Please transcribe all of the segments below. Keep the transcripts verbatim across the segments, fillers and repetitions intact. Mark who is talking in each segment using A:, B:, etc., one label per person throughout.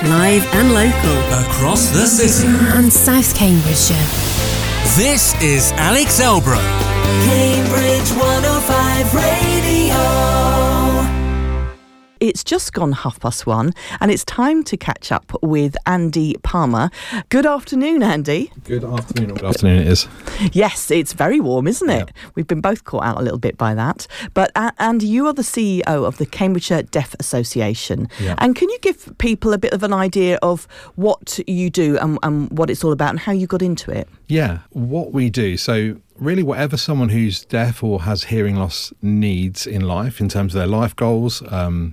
A: Live and local.
B: Across the city.
C: And South Cambridgeshire.
B: This is Alex Elbrook.
D: Cambridge one oh five Radio.
E: It's just gone half past one and it's time to catch up with Andy Palmer. Good afternoon, Andy.
F: Good afternoon. Good afternoon it is.
E: Yes, it's very warm, isn't it? Yeah. We've been both caught out a little bit by that. But uh, Andy, you are the C E O of the Cambridgeshire Deaf Association.
F: Yeah.
E: And can you give people a bit of an idea of what you do and, and what it's all about and how you got into it?
F: Yeah, what we do. So really whatever someone who's deaf or has hearing loss needs in life in terms of their life goals, um,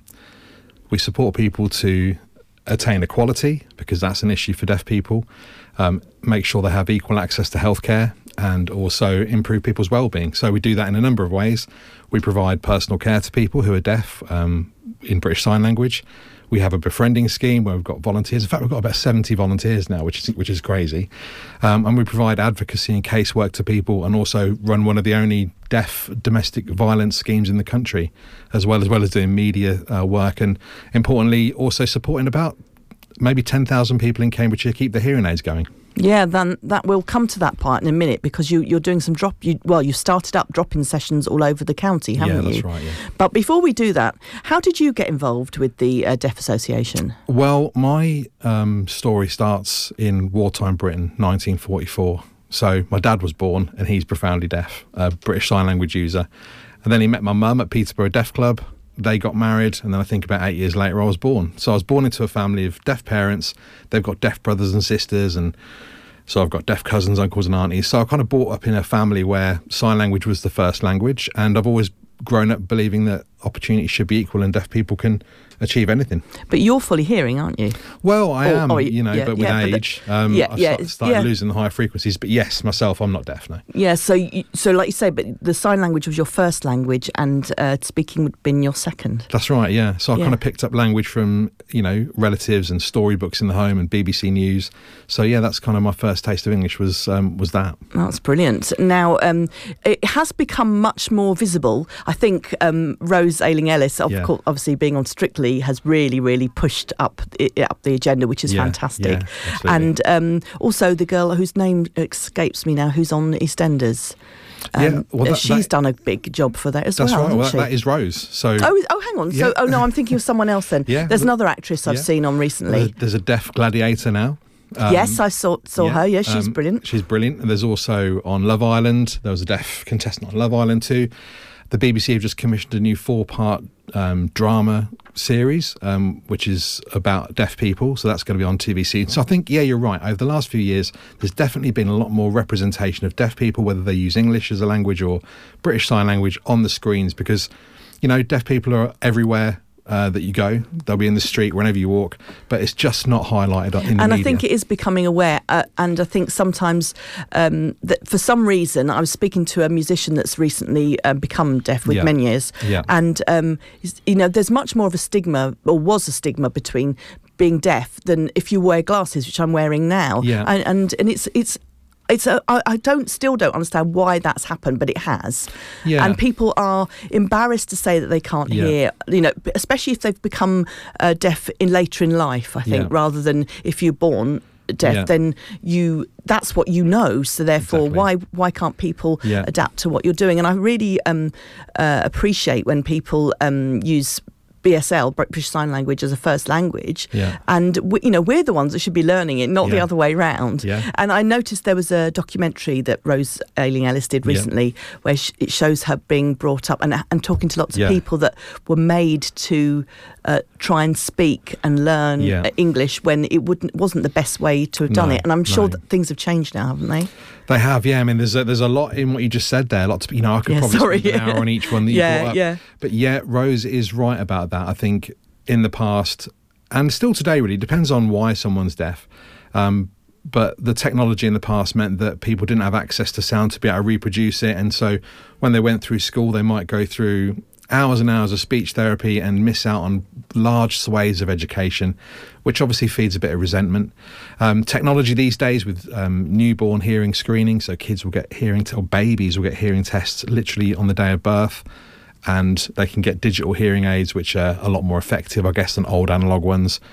F: we support people to attain equality because that's an issue for deaf people, um, make sure they have equal access to healthcare and also improve people's well-being. So we do that in a number of ways. We provide personal care to people who are deaf um, in British Sign Language. We have a befriending scheme where we've got volunteers. In fact, we've got about seventy volunteers now, which is which is crazy. Um, and we provide advocacy and casework to people and also run one of the only deaf domestic violence schemes in the country, as well as well as doing media uh, work and, importantly, also supporting about maybe ten thousand people in Cambridgeshire keep their hearing aids going.
E: Yeah, then that we'll come to that part in a minute because you, you're doing some drop. You, well, you started up drop-in sessions all over the county, haven't you?
F: Yeah, that's right. Yeah.
E: But before we do that, how did you get involved with the uh, Deaf Association?
F: Well, my um, story starts in wartime Britain, nineteen forty-four. So my dad was born and he's profoundly deaf, a British Sign Language user. And then he met my mum at Peterborough Deaf Club. They got married, and then I think about eight years later I was born. So I was born into a family of deaf parents. They've got deaf brothers and sisters, and so I've got deaf cousins, uncles and aunties. So I kind of brought up in a family where sign language was the first language, and I've always grown up believing that opportunities should be equal and deaf people can achieve anything.
E: But you're fully hearing, aren't you?
F: Well, I
E: or,
F: am,
E: or,
F: you know,
E: yeah,
F: but with
E: yeah,
F: age,
E: but the,
F: um,
E: yeah,
F: I've
E: yeah,
F: started, started
E: yeah.
F: losing the higher frequencies. But yes, myself, I'm not deaf, no.
E: Yeah, so you, so like you say, but the sign language was your first language and uh, speaking would have been your second.
F: That's right, yeah. So I
E: yeah.
F: kind of picked up language from, you know, relatives and storybooks in the home and B B C News. So yeah, that's kind of my first taste of English was um, was that.
E: That's brilliant. Now, um, it has become much more visible. I think um, Rose Ayling-Ellis, of
F: Yeah.
E: course, obviously being on Strictly, has really, really pushed up it, up the agenda, which is
F: Yeah,
E: fantastic.
F: yeah, absolutely.
E: And um, also the girl whose name escapes me now, who's on EastEnders. Um,
F: Yeah, well, that-
E: she's
F: that-
E: done a big job for that as
F: That's
E: well,
F: right.
E: hasn't
F: Well,
E: she?
F: that, that is Rose. So
E: Oh, oh, hang on. So,
F: Yeah.
E: oh no, I'm thinking of someone else then.
F: Yeah,
E: There's
F: well,
E: another actress I've
F: yeah.
E: seen on recently.
F: there's, there's a deaf gladiator now. Um,
E: yes, I saw saw her. Yeah, she's
F: um,
E: brilliant.
F: She's brilliant. And there's also on Love Island, there was a deaf contestant on Love Island too. The B B C have just commissioned a new four-part um, drama series, um, which is about deaf people. So that's going to be on T V C. So I think, yeah, you're right. Over the last few years, there's definitely been a lot more representation of deaf people, whether they use English as a language or British Sign Language on the screens, because, you know, deaf people are everywhere. Uh, that you go, they'll be in the street whenever you walk, but it's just not highlighted in the
E: and
F: media.
E: I think it is becoming aware, uh, and I think sometimes um, that for some reason, I was speaking to a musician that's recently uh, become deaf with
F: Yeah.
E: Meniere's,
F: Yeah.
E: and um, you know, there's much more of a stigma, or was a stigma, between being deaf than if you wear glasses, which I'm wearing now.
F: Yeah.
E: and and, and it's it's. It's a, I, I don't still don't understand why that's happened, but it has.
F: Yeah.
E: And people are embarrassed to say that they can't
F: Yeah.
E: hear, you know, especially if they've become uh, deaf in later in life, I think,
F: Yeah.
E: rather than if you're born deaf,
F: Yeah.
E: then you that's what you know. So therefore,
F: Exactly.
E: why why can't people
F: Yeah.
E: adapt to what you're doing? And I really um, uh, appreciate when people um, use B S L, British Sign Language, as a first language,
F: Yeah.
E: and we, you know, we're the ones that should be learning it, not the
F: Yeah.
E: other way round.
F: Yeah.
E: And I noticed there was a documentary that Rose Ayling-Ellis did
F: Yeah.
E: recently where sh- it shows her being brought up and, and talking to lots
F: Yeah.
E: of people that were made to uh, try and speak and learn
F: Yeah.
E: uh, English when it wouldn't wasn't the best way to have done
F: No,
E: it. And I'm sure
F: no.
E: that things have changed now, haven't they?
F: They have, yeah. I mean, there's a, there's a lot in what you just said there. Lots, you know, I could
E: Yeah,
F: probably
E: sorry,
F: spend an
E: yeah.
F: hour on each one that you
E: Yeah,
F: brought up.
E: yeah.
F: But yeah, Rose is right about that. I think in the past, and still today, really, depends on why someone's deaf. Um, but the technology in the past meant that people didn't have access to sound to be able to reproduce it. And so when they went through school, they might go through hours and hours of speech therapy and miss out on large swathes of education, which obviously feeds a bit of resentment. Um, technology these days with um, newborn hearing screening, so kids will get hearing, t- or babies will get hearing tests literally on the day of birth, and they can get digital hearing aids, which are a lot more effective, I guess, than old analogue ones.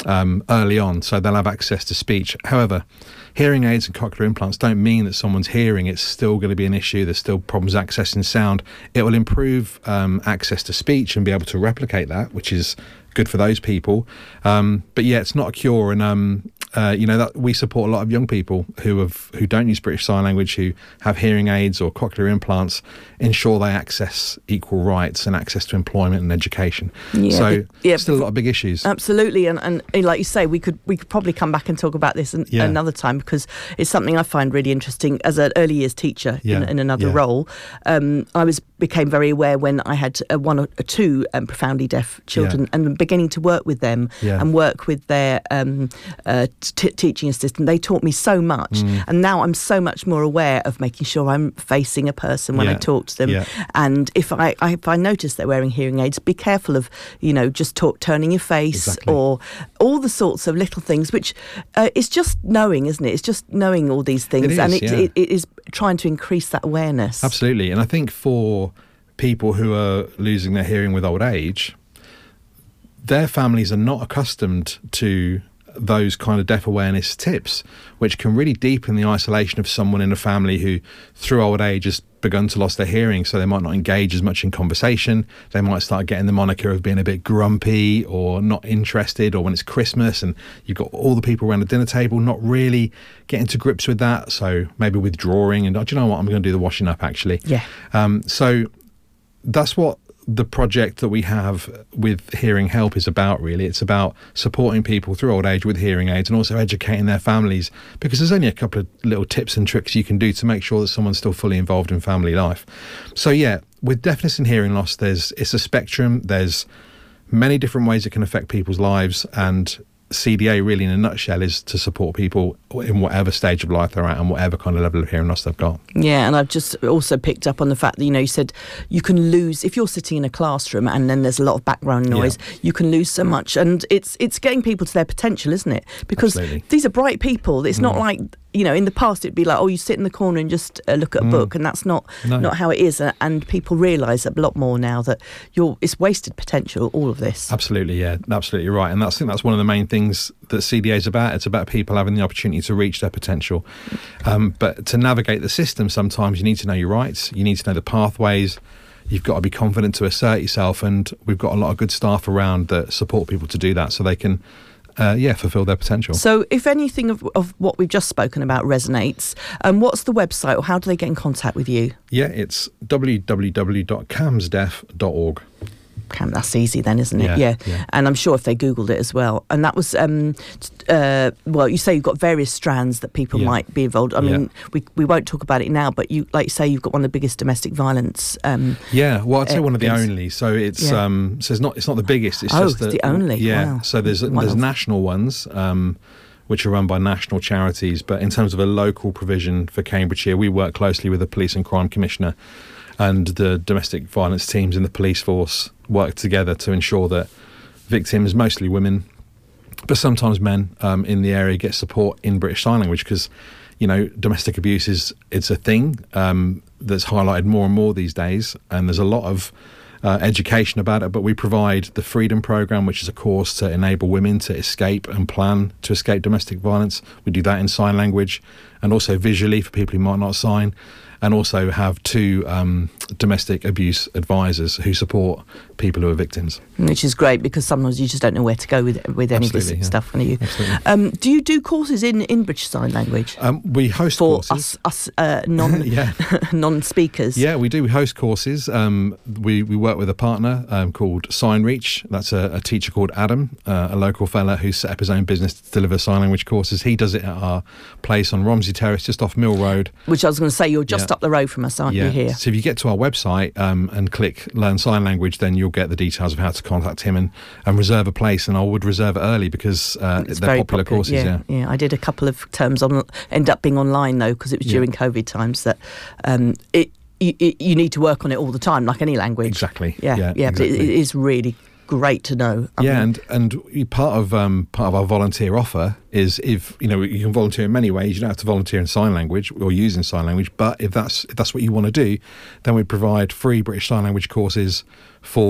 F: um, early on, so they'll have access to speech. However, hearing aids and cochlear implants don't mean that someone's hearing. It's still going to be an issue. There's still problems accessing sound. It will improve um, access to speech and be able to replicate that, which is good for those people. Um, but yeah, it's not a cure. And um, uh, you know, that we support a lot of young people who have who don't use British Sign Language, who have hearing aids or cochlear implants, ensure they access equal rights and access to employment and education.
E: Yeah,
F: so
E: but, yeah,
F: still a lot of big issues.
E: Absolutely, and, and and like you say, we could we could probably come back and talk about this an,
F: Yeah.
E: another time, because it's something I find really interesting as an early years teacher
F: Yeah,
E: in, in another
F: yeah.
E: role. Um, I was became very aware when I had uh, one or two um, profoundly deaf children,
F: Yeah.
E: and beginning to work with them
F: Yeah.
E: and work with their um, uh, t- teaching assistant. They taught me so much,
F: Mm.
E: and now I'm so much more aware of making sure I'm facing a person when I
F: Yeah,
E: talk to them.
F: yeah.
E: And if I, I if I notice they're wearing hearing aids, be careful of, you know, just talk, turning your face
F: Exactly.
E: or all the sorts of little things, which uh, it's just knowing, isn't it? It's just knowing all these things,
F: It is,
E: and it,
F: yeah.
E: it, it is trying to increase that awareness.
F: Absolutely. And I think for people who are losing their hearing with old age, their families are not accustomed to those kind of deaf awareness tips, which can really deepen the isolation of someone in a family who, through old age, has begun to lose their hearing. So they might not engage as much in conversation. They might start getting the moniker of being a bit grumpy or not interested, or when it's Christmas and you've got all the people around the dinner table not really getting to grips with that. So maybe withdrawing and, oh, do you know what, I'm going to do the washing up actually.
E: Yeah.
F: Um, so that's what the project that we have with Hearing Help is about, really. It's about supporting people through old age with hearing aids and also educating their families, because there's only a couple of little tips and tricks you can do to make sure that someone's still fully involved in family life. So yeah, with deafness and hearing loss, there's it's a spectrum. There's many different ways it can affect people's lives, and C D A really in a nutshell is to support people in whatever stage of life they're at and whatever kind of level of hearing loss they've got.
E: Yeah, and I've just also picked up on the fact that, you know, you said you can lose, if you're sitting in a classroom and then there's a lot of background noise,
F: Yeah.
E: you can lose so much. And it's it's getting people to their potential, isn't it? Because
F: Absolutely.
E: these are bright people. It's not
F: Mm.
E: like, you know, in the past it'd be like, oh, you sit in the corner and just uh, look at a
F: Mm.
E: book, and that's not
F: No.
E: not how it is. Uh, And people realise a lot more now that you're it's wasted potential, all of this.
F: Absolutely, yeah, absolutely right. And that's, I think that's one of the main things that C D A is about. It's about people having the opportunity to reach their potential. Um, but to navigate the system, sometimes you need to know your rights, you need to know the pathways, you've got to be confident to assert yourself, and we've got a lot of good staff around that support people to do that so they can uh, yeah, fulfil their potential.
E: So if anything of, of what we've just spoken about resonates, um, what's the website, or how do they get in contact with you?
F: Yeah, it's w w w dot cams deaf dot org.
E: Cam, that's easy then, isn't it?
F: Yeah,
E: Yeah.
F: yeah.
E: And I'm sure if they Googled it as well. And that was, um, t- uh, well, you say you've got various strands that people
F: Yeah.
E: might be involved. I
F: Yeah.
E: mean, we we won't talk about it now, but you, like you say, you've got one of the biggest domestic violence. Um,
F: Yeah, well, I'd say
E: Uh,
F: one of the
E: things.
F: only. So it's
E: Yeah.
F: um, so it's not it's not the biggest. It's
E: Oh,
F: just
E: it's the only.
F: Yeah.
E: Wow.
F: So there's
E: One
F: there's
E: of.
F: national ones, um, which are run by national charities. But in terms of a local provision for Cambridgeshire, we work closely with the Police and Crime Commissioner, and the domestic violence teams in the police force work together to ensure that victims, mostly women, but sometimes men, um, in the area get support in British Sign Language, because, you know, domestic abuse is it's a thing um, that's highlighted more and more these days, and there's a lot of uh, education about it. But we provide the Freedom Programme, which is a course to enable women to escape and plan to escape domestic violence. We do that in sign language and also visually for people who might not sign, and also have two um, domestic abuse advisors who support people who are victims.
E: which is great, because sometimes you just don't know where to go with with any of this
F: Absolutely, yeah.
E: stuff. Can you?
F: Absolutely.
E: Um, do you do courses in, in British Sign Language
F: Um, we host
E: for
F: courses.
E: us us uh, non
F: Yeah.
E: non speakers?
F: Yeah, we do. We host courses. Um, we, we work with a partner um, called SignReach. That's a, a teacher called Adam, uh, a local fella who's set up his own business to deliver sign language courses. He does it at our place on Romsey Terrace, just off Mill Road.
E: Which I was going to say, you're just
F: Yeah.
E: up the road from us, aren't
F: yeah.
E: you? Here.
F: So if you get to our website um, and click Learn Sign Language, then you'll get the details of how to contact him and, and reserve a place. And I would reserve it early because uh,
E: It's
F: they're
E: very
F: popular, courses. Yeah.
E: yeah, I did a couple of terms on, end up being online though, because it was
F: Yeah.
E: during COVID times that um, it, you, it you need to work on it all the time, like any language.
F: Exactly.
E: Yeah, yeah,
F: Yeah,
E: but it,
F: exactly.
E: it is really great to know. I
F: yeah,
E: mean,
F: and and part of um, part of our volunteer offer is, if you know, you can volunteer in many ways. You don't have to volunteer in sign language or using sign language, but if that's if that's what you want to do, then we provide free British Sign Language courses for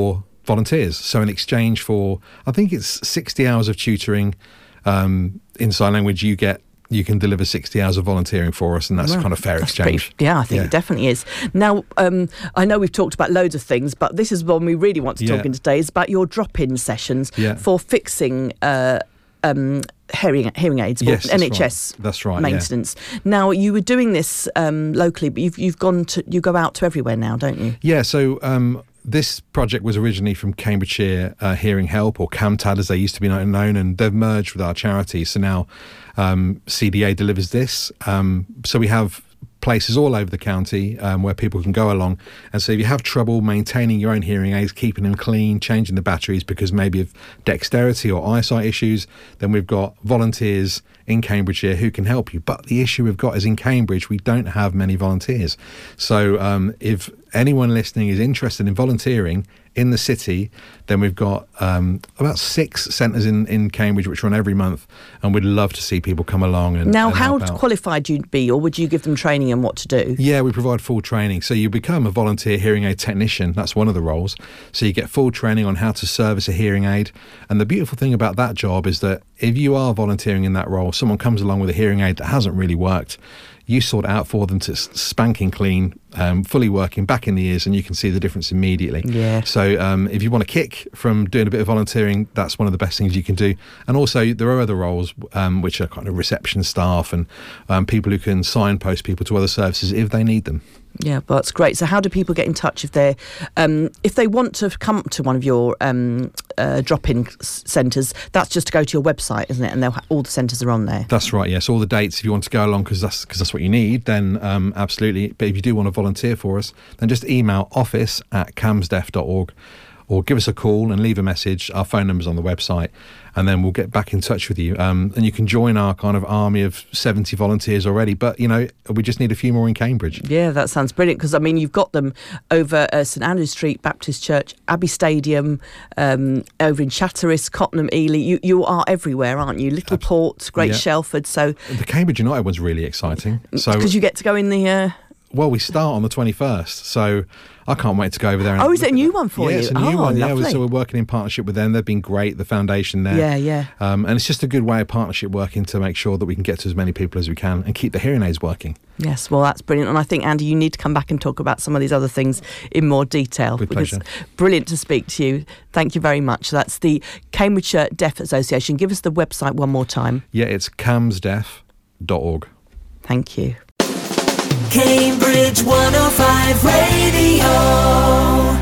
F: volunteers. So in exchange for, I think it's sixty hours of tutoring um, in sign language, you get you can deliver sixty hours of volunteering for us, and that's
E: Well,
F: kind of fair
E: that's
F: exchange.
E: pretty- yeah, I think
F: Yeah.
E: it definitely is. Now, um, I know we've talked about loads of things, but this is one we really want to
F: Yeah.
E: talk in today. Is about your drop-in sessions
F: Yeah.
E: for fixing uh, um, hearing hearing aids, or
F: Yes, that's
E: N H S
F: right. That's right, yeah.
E: maintenance. Now, you were doing this um, locally, but you've you've gone to you go out to everywhere now, don't you?
F: Yeah, so um, this project was originally from Cambridgeshire uh, Hearing Help, or CAMTAD as they used to be known, and they've merged with our charity. So now um, C D A delivers this. Um, so we have places all over the county um, where people can go along. And so if you have trouble maintaining your own hearing aids, keeping them clean, changing the batteries because maybe of dexterity or eyesight issues, then we've got volunteers in Cambridgeshire who can help you. But the issue we've got is in Cambridge, we don't have many volunteers. So um, if anyone listening is interested in volunteering in the city, then we've got um, about six centres in, in Cambridge which run every month, and we'd love to see people come along and
E: Now,
F: and
E: how
F: help out.
E: qualified you'd be, or would you give them training on what to do?
F: Yeah, we provide full training. So you become a volunteer hearing aid technician. That's one of the roles. So you get full training on how to service a hearing aid. And the beautiful thing about that job is that if you are volunteering in that role, someone comes along with a hearing aid that hasn't really worked, you sort it out for them to s- spanking clean, um, fully working, back in the ears, and you can see the difference immediately.
E: Yeah.
F: So um, if you want a kick from doing a bit of volunteering, that's one of the best things you can do. And also there are other roles um, which are kind of reception staff and um, people who can signpost people to other services if they need them.
E: Yeah, well, that's great. So how do people get in touch if they're um, if they want to come to one of your um, uh, drop-in s- centres? That's just to go to your website, isn't it? And they'll ha- all the centres are on there.
F: That's right, yes. All the dates, if you want to go along because that's, cause that's what you need, then um, absolutely. But if you do want to volunteer for us, then just email office at camsdef dot org or give us a call and leave a message. Our phone number's on the website, and then we'll get back in touch with you. Um, and you can join our kind of army of seventy volunteers already. But, you know, we just need a few more in Cambridge.
E: Yeah, that sounds brilliant, because, I mean, you've got them over uh, St Andrews Street Baptist Church, Abbey Stadium, um, over in Chatteris, Cottenham, Ely. You you are everywhere, aren't you? Little Port, Great
F: Yeah.
E: Shelford. So,
F: The Cambridge United one's really exciting. So,
E: because you get to go in the... Uh,
F: well, we start on the twenty-first, so I can't wait to go over there. And
E: Oh, is it
F: look
E: a
F: at
E: new
F: that.
E: one for
F: yeah,
E: you?
F: it's a new
E: Oh,
F: one. Yeah,
E: lovely.
F: so we're working in partnership with them. They've been great. The foundation there.
E: Yeah, yeah.
F: Um, and it's just a good way of partnership working to make sure that we can get to as many people as we can and keep the hearing aids working.
E: Yes, well, that's brilliant. And I think, Andy, you need to come back and talk about some of these other things in more detail.
F: With
E: because
F: pleasure.
E: Brilliant to speak to you. Thank you very much. That's the Cambridgeshire Deaf Association. Give us the website one more time.
F: Yeah, it's camsdef dot org.
E: Thank you.
D: Cambridge one oh five Radio.